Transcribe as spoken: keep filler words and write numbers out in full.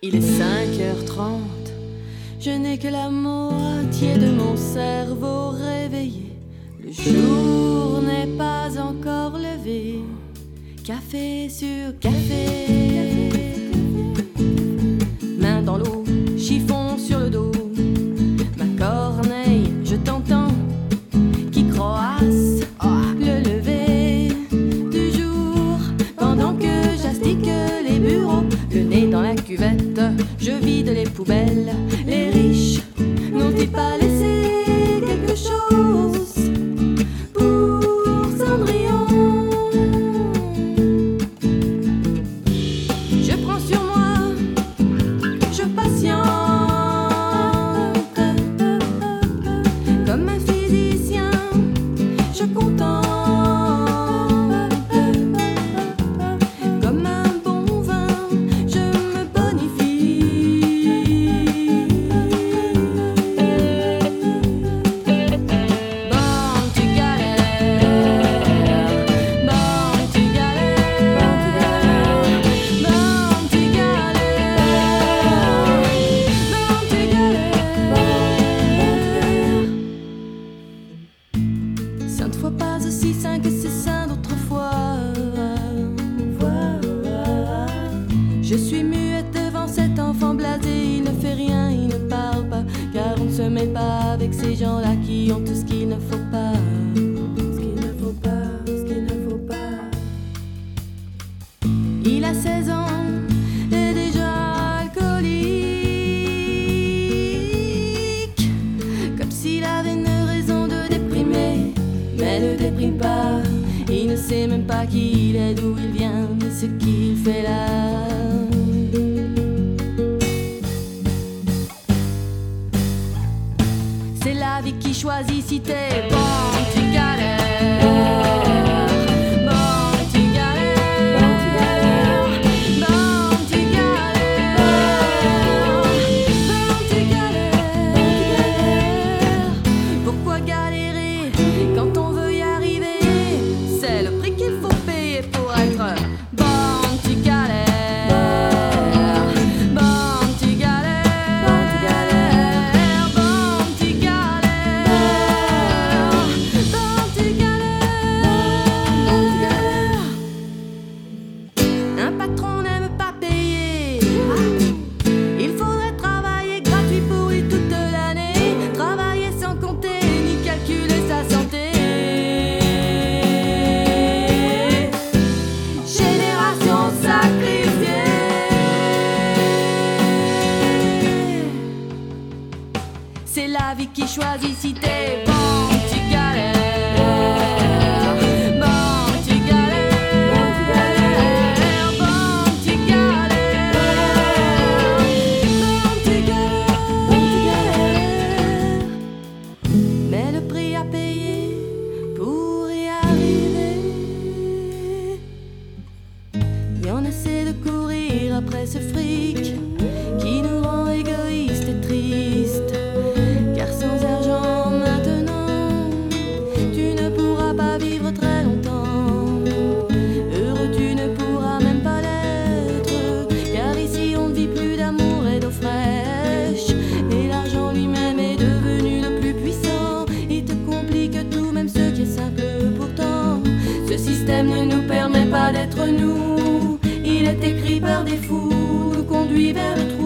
Il est cinq heures trente, je n'ai que la moitié de mon cerveau réveillé. Le jour n'est pas encore levé. Café sur café, main dans l'eau, chiffon sur le dos. Ma corneille, je t'entends, qui croasse le lever du jour. Pendant que j'astique les bureaux, le nez dans la cuvette, je vide les poubelles. Les riches n'ont-ils pas laissé quelque chose pour Cendrillon? Je prends sur moi, je patiente comme un physicien, je contemple comme un bon vin, je me bonifie. Bon, tu galères, bon, tu galères, bon, tu galères, bon, tu galères. Sainte fois pas aussi saint que ces saints d'autrefois. Je suis muette devant cet enfant blasé. Il ne fait rien, il ne parle pas, car on ne se mêle pas avec ces gens-là qui ont tout ce qu'il ne faut pas. Ce qu'il ne faut pas, ce qu'il ne faut pas. Il a seize ans et déjà alcoolique, comme s'il avait une raison de déprimer. Mais ne déprime pas, il ne sait même pas qui il est, d'où il vient, ni ce qu'il fait là. C'est la vie qui choisit si t'es bon, tu galères. Bon, tu galères. Bon, tu galères. Bon, tu galères. Pourquoi galérer quand on veut y arriver? C'est le prix qu'il faut payer pour être bon, tu galères. Bon, tu galères. Bon, tu galères. Bon, tu galères. Un patron n'aime pas payer. Il faudrait travailler gratuit pour lui toute l'année. Travailler sans compter ni calculer sa santé. Génération sacrifiée. C'est la vie qui choisit si t'es bon, tu galères. Bon, tu galères. Bon, tu galères. Bon, tu galères. Mais le prix à payer pour y arriver, et on essaie de courir après ce fric qui nous rend égoïstes et tristes. Car sans argent maintenant, tu ne pourras pas vivre très longtemps. Heureux tu ne pourras même pas l'être, car ici on ne vit plus d'amour et d'eau fraîche. Et l'argent lui-même est devenu le plus puissant. Il te complique tout, même ce qui est simple pourtant. Ce système ne nous permet pas d'être nous. Il est écrit par des fous, nous conduit vers le trou.